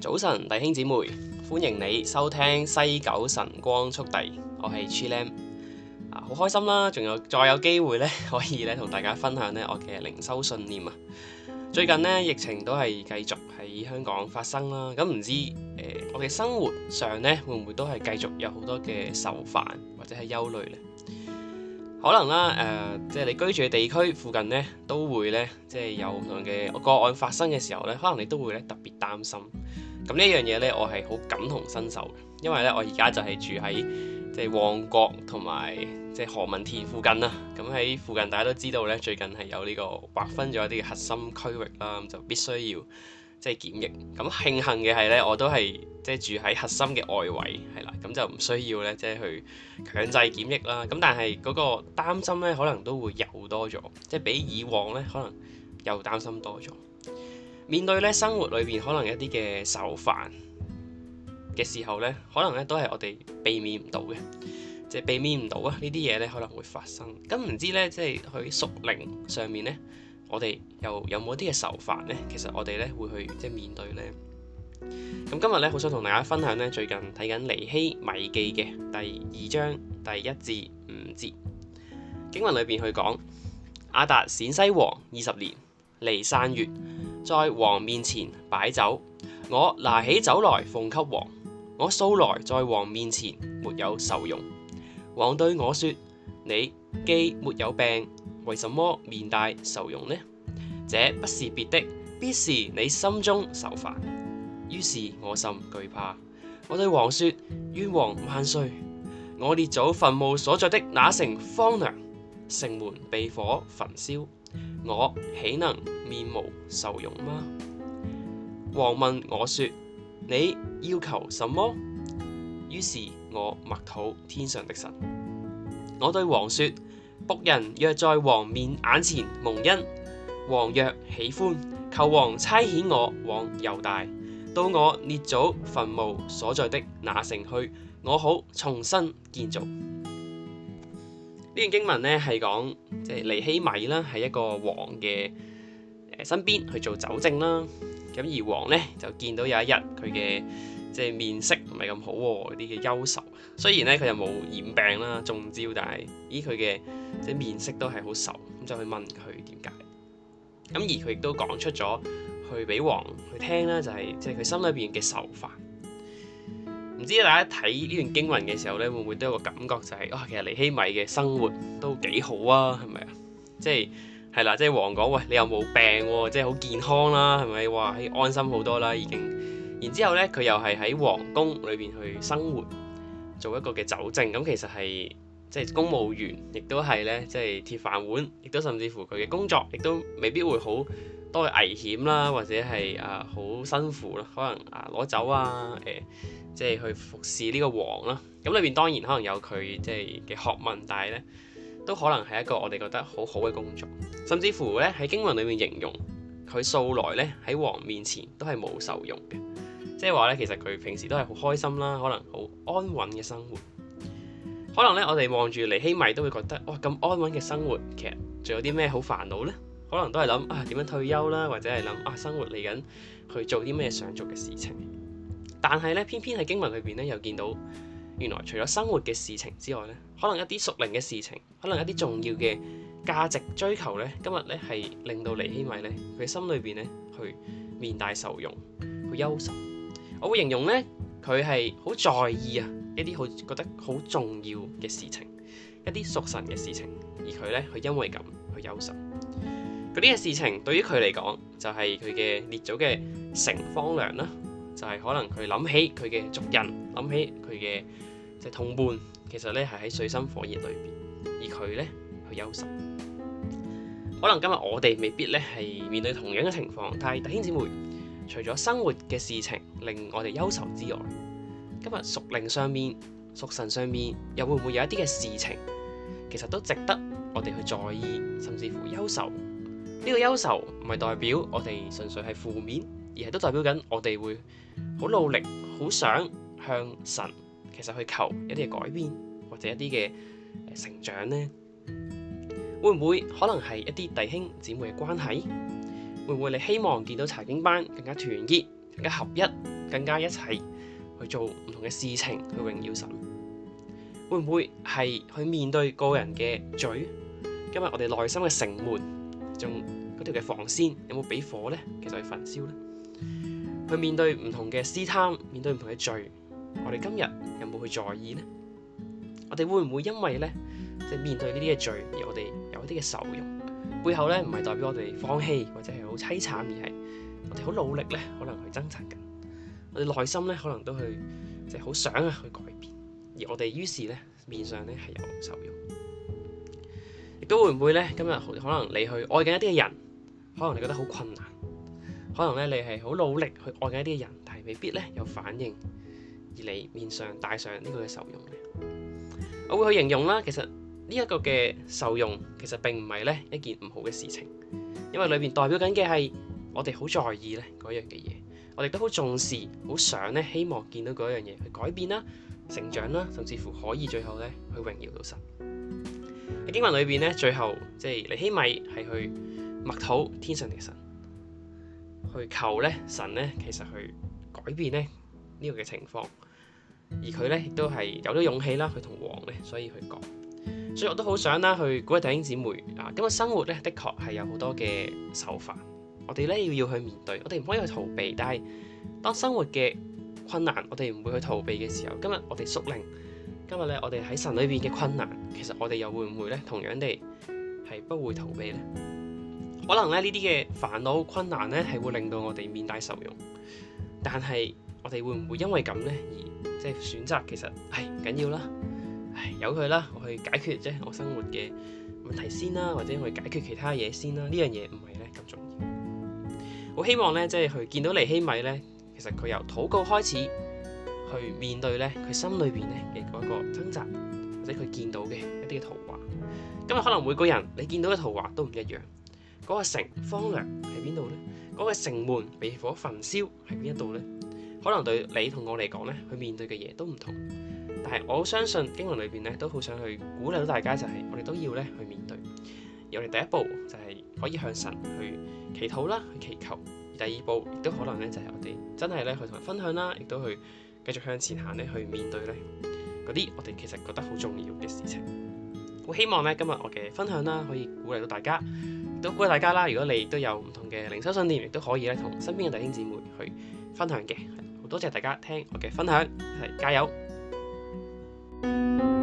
早晨，弟兄姊妹，歡迎你收聽西九晨光速遞，我係 Chilam，好開心啦，再有機會咧，可以咧同大家分享咧我嘅靈修信念啊！最近咧疫情都係繼續喺香港發生啦，咁唔知我哋生活上咧會唔會都係繼續有好多嘅愁煩或者係憂慮咧？可能啦，即係你居住嘅地區附近咧，都會咧，即係有唔同嘅個案發生嘅時候咧，可能你都會咧特別擔心。咁呢樣嘢咧，我係好感同身受嘅，因為咧我而家就係住喺即係旺角同埋即係何文田附近啦。咁喺附近大家都知道咧，最近係有呢個劃分咗一啲嘅核心區域啦，咁就必須要即係檢疫。咁慶幸嘅係咧，我都係即係住喺核心嘅外圍，係啦，咁就唔需要咧即係去強制檢疫啦。咁但係嗰個擔心咧，可能都會又多咗，即係比以往咧可能又擔心多咗。面對咧生活裏邊可能一啲嘅愁煩嘅時候咧，可能咧都係我哋避免唔到嘅，即係避免唔到啊！呢啲嘢咧可能會發生。咁唔知咧，即係喺屬靈上面咧，我哋又有冇啲嘅愁煩咧？其實我哋咧會去即係面對咧。咁今日咧好想同大家分享咧，最近睇緊尼希米記嘅第2章第1至5節經文裏邊去講，亞達冼西王20年，尼散月，在王面前擺酒，我拿起酒來奉給王，我素來在王面前沒有受用。王對我說：你既沒有病，為什麼面帶愁容呢？這不是別的，必是你心中愁煩。於是我甚懼怕。我對王說：願王萬歲！我列祖墳墓所在的那城荒涼，城門被火焚燒，我豈能面無愁容嗎？王問我說：你要求什麼？於是我默禱天上的神。我對王說：僕人若在王眼前蒙恩，王若喜歡，求王差遣我往猶大，到我列祖墳墓所在的那城去，我好重新建造。呢段經文咧係講即係尼希米啦，喺一個王嘅身邊去做酒政啦。咁而王咧就見到有一日佢嘅即係面色唔係咁好喎，啲嘅憂愁。雖然咧佢又冇染病啦、中招，但係佢嘅即係面色都係好愁。咁就去問佢點解。咁而佢亦都講出咗去俾王去聽啦，就係即係佢心裏邊嘅愁煩。唔知大家睇呢段經文嘅時候咧，會唔會都有個感覺就係其實尼希米嘅生活都幾好啊？係咪啊？即係啦，即係王講喂，你又冇病喎，即係好健康啦，係咪？哇，安心好多啦已經。然之後咧，佢又係喺皇宮裏邊去生活，做一個嘅酒政。咁其實係即係公務員，亦都係咧即係鐵飯碗，亦都甚至乎佢嘅工作亦都未必會好多嘅危險啦，或者係好辛苦啦，可能攞酒即係去服侍呢個王啦。咁裏邊當然可能有佢即係嘅學問，但係咧都可能係一個我哋覺得好好嘅工作。甚至乎咧喺經文裏面形容佢素來咧喺王面前都係冇受用嘅，即係話咧其實佢平時都係好開心啦，可能好安穩嘅生活。可能咧我哋望住尼希米都會覺得哇，咁安穩嘅生活，其實仲有啲咩好煩惱呢？可能都係諗點樣退休啦，或者係諗生活嚟緊去做啲咩想做嘅事情。但係咧，偏偏喺經文裏邊咧，又見到原來除咗生活嘅事情之外咧，可能一啲屬靈嘅事情，可能一啲重要嘅價值追求咧，今日咧係令到尼希米咧，佢心裏邊咧去面帶愁容，去憂愁。我會形容咧，佢係好在意一啲好覺得好重要嘅事情，一啲屬神嘅事情，而佢咧佢因為咁去憂愁。嗰啲嘅事情對於佢嚟講，就係佢嘅列祖嘅城荒涼啦。就係可能佢諗起佢嘅族人，諗起佢嘅即係同伴，其實咧係喺水深火熱裏邊，而佢咧去憂愁。可能今日我哋未必咧係面對同樣嘅情況，但係弟兄姊妹，除咗生活嘅事情令我哋憂愁之外，今日屬靈上面、屬神上面，又會唔會有一啲嘅事情，其實都值得我哋去在意，甚至乎憂愁？呢個憂愁唔係代表我哋純粹係負面，而係都代表緊我哋會好努力，好想向神其實去求一啲嘅改變，或者一啲嘅成長呢？會唔會可能係一啲弟兄姊妹嘅關係？會唔會你希望見到查經班更加團結， 更加合一，更加一齊去做唔同嘅事情去榮耀神？會唔會係去面對個人嘅罪？今日我哋內心嘅城門，仲嗰條嘅防線有冇俾火呢？其實去焚燒呢？去面對唔同嘅試探，面對唔同嘅罪，我哋今日有冇去在意呢？我哋會唔會因為呢，面對呢啲嘅罪而我哋有一啲嘅受用？背後呢，唔係代表我哋放棄或者係好凄慘，而係我哋好努力呢，可能去掙扎緊。我哋內心呢，可能都去好想去改變，而我哋於是呢，面上呢係有受用。亦都會唔會呢？今日可能你去愛緊一啲嘅人，可能你覺得好困難，可能呢，你係好努力去愛緊一啲嘅人，但係未必呢有反應，而你面上帶上呢個嘅受用呢？我會去形容啦，其實呢一個嘅受用其實並唔係呢一件唔好嘅事情，因為裏面代表緊嘅係我哋好在意呢嗰樣嘅嘢，我哋都好重視，好想呢希望見到嗰樣嘢去改變啦、成長啦，甚至乎可以最後呢去榮耀到神。喺經文裏邊呢，最後尼希米係去默禱天上嘅神，去求呢神呢其實去改變呢個嘅情況，而佢呢亦都係有咗勇氣啦，去同王呢所以去講。所以我都好想啦，去鼓勵弟兄姊妹啊，咁個生活呢，的確係有好多嘅受罰，我哋呢要去面對，我哋唔可以去逃避。但係當生活嘅困難，我哋唔會去逃避嘅時候，今日我哋屬靈，今日呢我哋喺神裏邊嘅困難，其實我哋又會唔會呢同樣地係不會逃避呢？可能呢啲嘅煩惱困難呢係會令到我哋面帶受用，但係我哋會唔會因為咁呢而選擇其實唔緊要啦？由佢啦，我去解決我生活嘅問題先啦，或者我去解決其他嘢先啦。呢樣嘢唔係咧咁重要。好希望咧，去見到尼希米咧，其實佢由禱告開始去面對咧佢心裏邊咧嘅嗰個掙扎，或者佢見到嘅一啲嘅圖畫。今日可能每個人你見到嘅圖畫都唔一樣。嗰個城荒涼喺邊度咧？嗰個城門被火焚燒喺邊一度咧？可能對你同我嚟講咧，去面對嘅嘢都唔同。但係我相信經文裏邊咧，都好想去鼓勵到大家，就係我哋都要咧去面對。而我哋第一步就係可以向神去祈禱啦，去祈求；而第二步亦都可能咧就係我哋真係咧去同人分享啦，亦都去繼續向前行咧去面對咧嗰啲我哋其實覺得好重要嘅事情。好希望咧今日我嘅分享啦，可以鼓勵到大家，亦都鼓勵大家啦。如果你都有唔同嘅靈修信念，亦都可以咧同身邊嘅弟兄姊妹去分享嘅。好多謝大家聽我嘅分享，一齊加油！